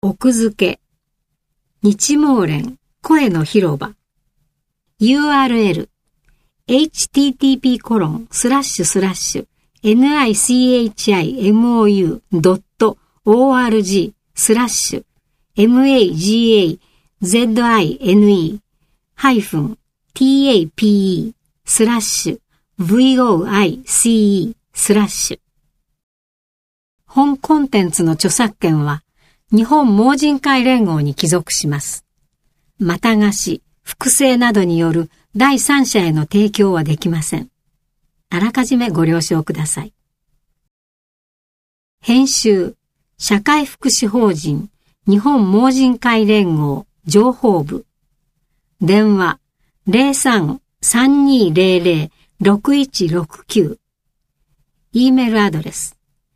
奥付け、日毛連声の広場 URL http://magazine.org/MAGAZINE/VOICE/ 本コンテンツの著作権は日本盲人会連合に帰属します。また貸し、複製などによる第三者への提供はできません。あらかじめご了承ください。編集、社会福祉法人日本盲人会連合情報部。電話 03-3200-6169。E メールアドレス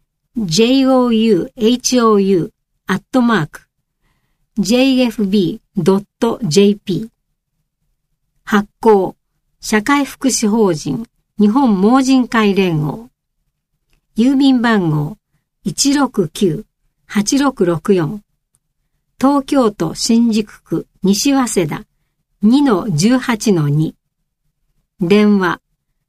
jouhou@jfb.jp。 発行、社会福祉法人日本盲人会連合。郵便番号 169-8664。東京都新宿区西早稲田 2-18-2。電話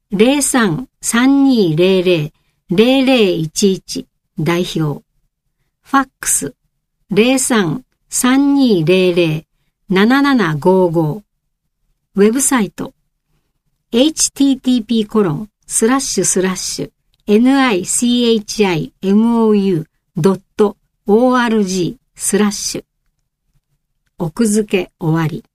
03-3200-0011 代表。ファックス 03-3200-7755。ウェブサイト http://nichimou.org/ 奥付け終わり。